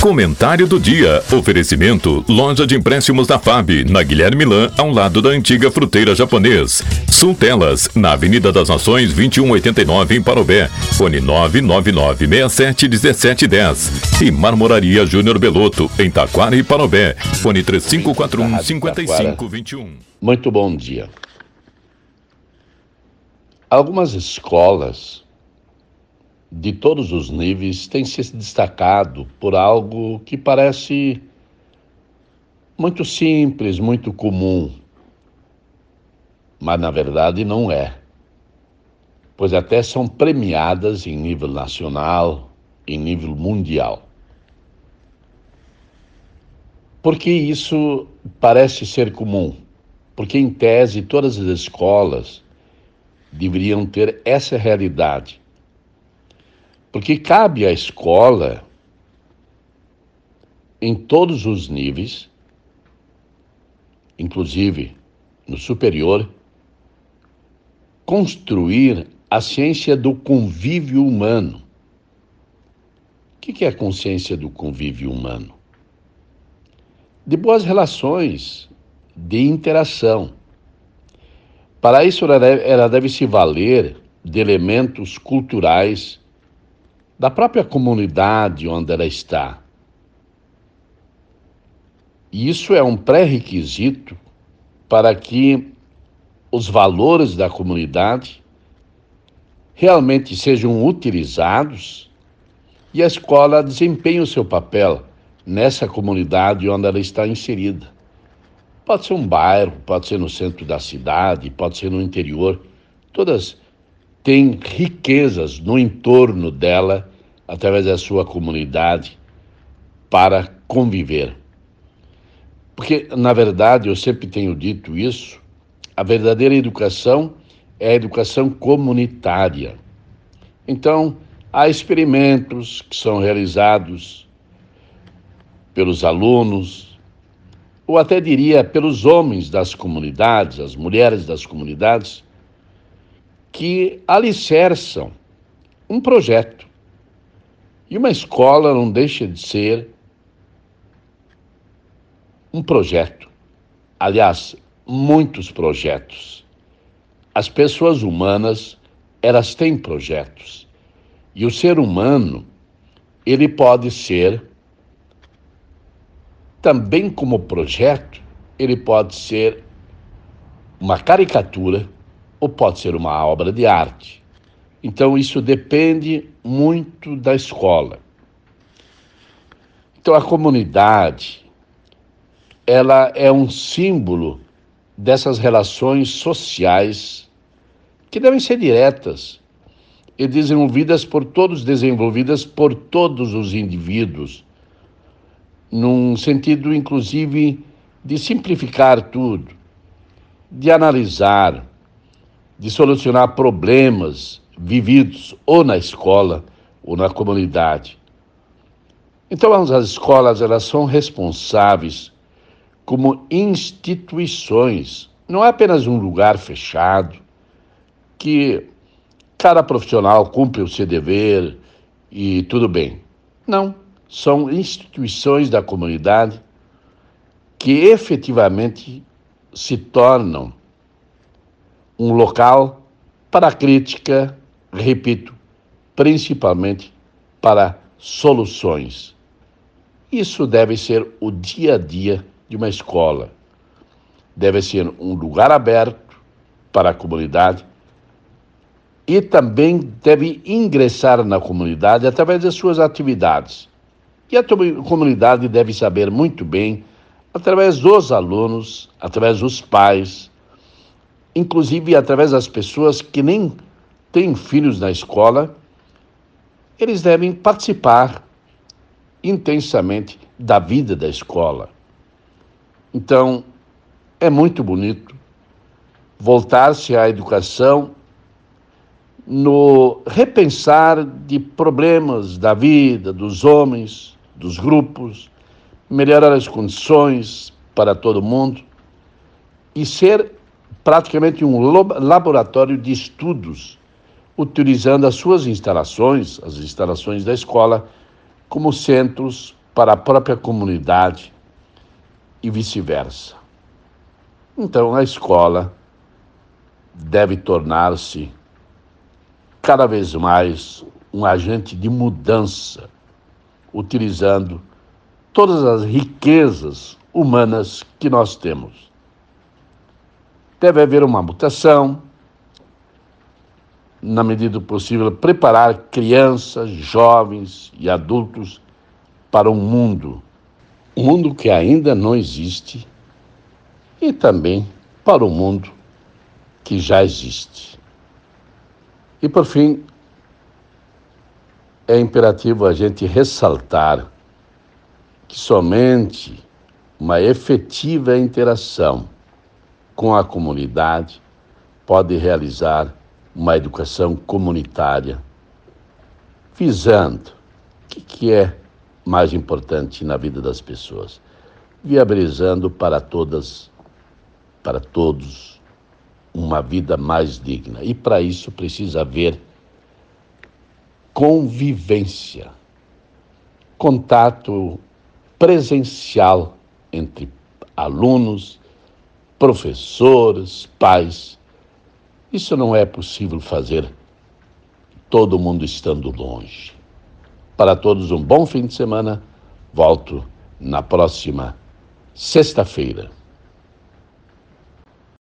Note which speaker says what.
Speaker 1: Comentário do dia. Oferecimento: loja de empréstimos da FAB, na Guilherme Lan, ao lado da antiga fruteira japonês. Sultelas, na Avenida das Nações, 2189, em Parobé. Fone 999671710. E Marmoraria Júnior Belotto, em Taquara e Parobé. Fone 3541-5521.
Speaker 2: Muito bom dia. Algumas escolas de todos os níveis têm se destacado por algo que parece muito simples, muito comum, mas na verdade não é, pois até são premiadas em nível nacional, em nível mundial. Por que isso parece ser comum? Porque, em tese, todas as escolas deveriam ter essa realidade. Porque cabe à escola, em todos os níveis, inclusive no superior, construir a ciência do convívio humano. O que é a consciência do convívio humano? De boas relações, de interação. Para isso, ela deve se valer de elementos culturais da própria comunidade onde ela está. E isso é um pré-requisito para que os valores da comunidade realmente sejam utilizados e a escola desempenhe o seu papel nessa comunidade onde ela está inserida. Pode ser um bairro, pode ser no centro da cidade, pode ser no interior. Todas têm riquezas no entorno dela, através da sua comunidade, para conviver. Porque, na verdade, eu sempre tenho dito isso, a verdadeira educação é a educação comunitária. Então, há experimentos que são realizados pelos alunos, ou até diria pelos homens das comunidades, as mulheres das comunidades, que alicerçam um projeto. E uma escola não deixa de ser um projeto. Aliás, muitos projetos. As pessoas humanas, elas têm projetos. E o ser humano, ele pode ser, também como projeto, ele pode ser uma caricatura ou pode ser uma obra de arte. Então, isso depende muito da escola. Então, a comunidade, ela é um símbolo dessas relações sociais que devem ser diretas e desenvolvidas por todos os indivíduos, num sentido, inclusive, de simplificar tudo, de analisar, de solucionar problemas vividos ou na escola ou na comunidade. Então, as escolas, elas são responsáveis como instituições. Não é apenas um lugar fechado que cada profissional cumpre o seu dever e tudo bem. Não. São instituições da comunidade que efetivamente se tornam um local para crítica, repito, principalmente para soluções. Isso deve ser o dia a dia de uma escola. Deve ser um lugar aberto para a comunidade e também deve ingressar na comunidade através das suas atividades. E a comunidade deve saber muito bem, através dos alunos, através dos pais, inclusive através das pessoas que nem têm filhos na escola, eles devem participar intensamente da vida da escola. Então, é muito bonito voltar-se à educação no repensar de problemas da vida, dos homens, dos grupos, melhorar as condições para todo mundo e ser praticamente um laboratório de estudos, utilizando as suas instalações, as instalações da escola, como centros para a própria comunidade e vice-versa. Então, a escola deve tornar-se cada vez mais um agente de mudança, utilizando todas as riquezas humanas que nós temos. Deve haver uma mutação, na medida do possível, preparar crianças, jovens e adultos para um mundo que ainda não existe, e também para o mundo que já existe. E, por fim, é imperativo a gente ressaltar que somente uma efetiva interação com a comunidade pode realizar uma educação comunitária, visando o que é mais importante na vida das pessoas, viabilizando para todas, para todos, uma vida mais digna. E para isso precisa haver convivência, contato presencial entre alunos, professores, pais. Isso não é possível fazer todo mundo estando longe. Para todos, um bom fim de semana. Volto na próxima sexta-feira.